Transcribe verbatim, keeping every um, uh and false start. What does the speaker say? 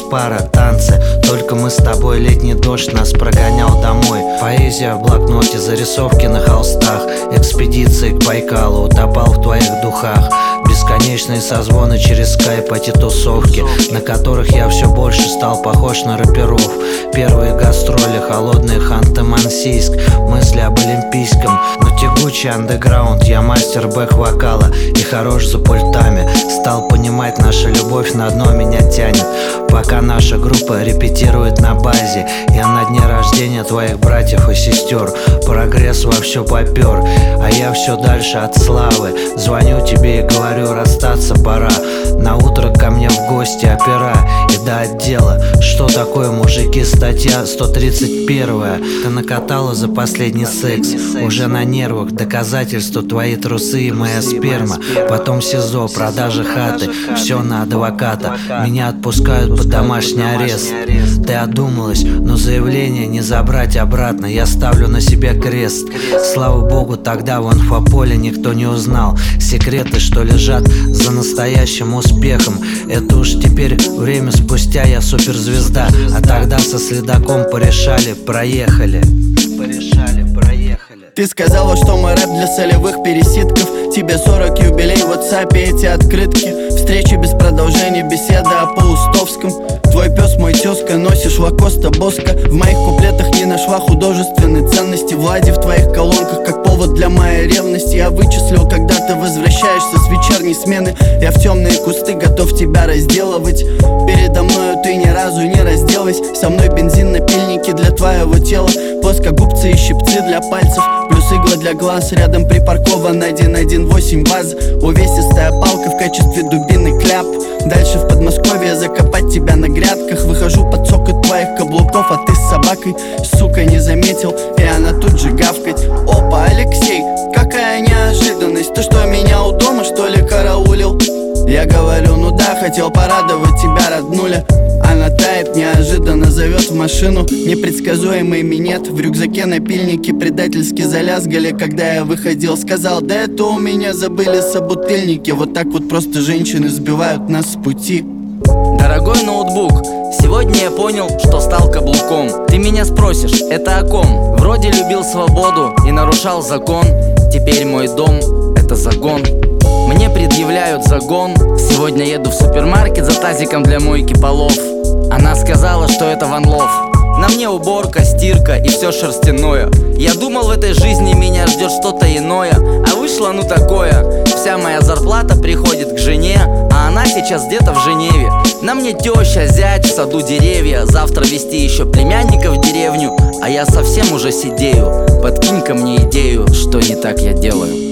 пара, танцы. Только мы с тобой, летний дождь нас прогонял домой. Поэзия в блокноте, зарисовки на холстах. Экспедиции к Байкалу, утопал в твоих духах. Бесконечные созвоны через скайп, эти тусовки, на которых я все больше стал похож на рэперов. Первые гастроли, холодный Ханты-Мансийск, мысли об олимпийском, но тягучий андеграунд. Я мастер бэк-вокала и хорош за пультами. Стал понимать, наша любовь на дно меня тянет. Пока наша группа репетирует на базе, я на дне рождения твоих братьев и сестер. Прогресс вовсю попер, а я все дальше от славы. Звоню тебе и говорю, расстаться пора. На утро ко мне в гости опера и до отдела. Что такое, мужики, статья сто тридцать первая. Ты накатала за последний секс, уже на нервах. Доказательства твои трусы и моя сперма. Потом СИЗО, продажа хаты, все на адвоката. Меня отпускают под домашний арест. Ты одумалась, но заявление не забрать обратно. Я ставлю на себе крест. Слава богу, тогда в инфополе никто не узнал секреты, что лежат за настоящим успехом. Это уж теперь время спустя, я суперзвезда. А тогда со следаком порешали, проехали. Порешали, проехали. Ты сказала, что мой рэп для солевых пересидков. Тебе сорок, юбилей, в WhatsApp эти открытки. Встречи без продолжения, беседа о Паустовском. Твой пес мой тезка, носишь Лакоста Боска. В моих куплетах не нашла художественной ценности. Влади в твоих колонках как повод для моей ревности. Я вычислил, когда ты возвращаешься с вечерней смены. Я в темные кусты готов тебя разделывать. Передо мною ты ни разу не разделась. Со мной бензин на пильнике для твоего тела. Плоскогубцы и щипцы для пальцев, плюс игла для глаз. Рядом припаркован один один восемь ВАЗ. Увесистая палка в качестве дубины кляп. Дальше в Подмосковье закопать тебя на грядках. Выхожу под цокот твоих каблуков, а ты с собакой, сука, не заметил, и она тут же гавкать. Опа, Алексей, какая неожиданность. Ты что, меня у дома, что ли, караулил? Я говорю, ну да, хотел порадовать тебя, роднуля. Она тает, неожиданно зовет в машину. Непредсказуемый минет. В рюкзаке напильники предательски залязгали. Когда я выходил, сказал, да это у меня забыли собутыльники. Вот так вот просто женщины сбивают нас с пути. Дорогой ноутбук, сегодня я понял, что стал каблуком. Ты меня спросишь, это о ком? Вроде любил свободу и нарушал закон. Теперь мой дом — это загон. Мне предъявляют загон. Сегодня еду в супермаркет за тазиком для мойки полов. Она сказала, что это Ван Лов. На мне уборка, стирка и все шерстяное. Я думал, в этой жизни меня ждет что-то иное, а вышло ну такое. Вся моя зарплата приходит к жене, а она сейчас где-то в Женеве. На мне теща, зять, в саду деревья. Завтра везти еще племянника в деревню, а я совсем уже сидею. Подкинь ко мне идею, что не так я делаю.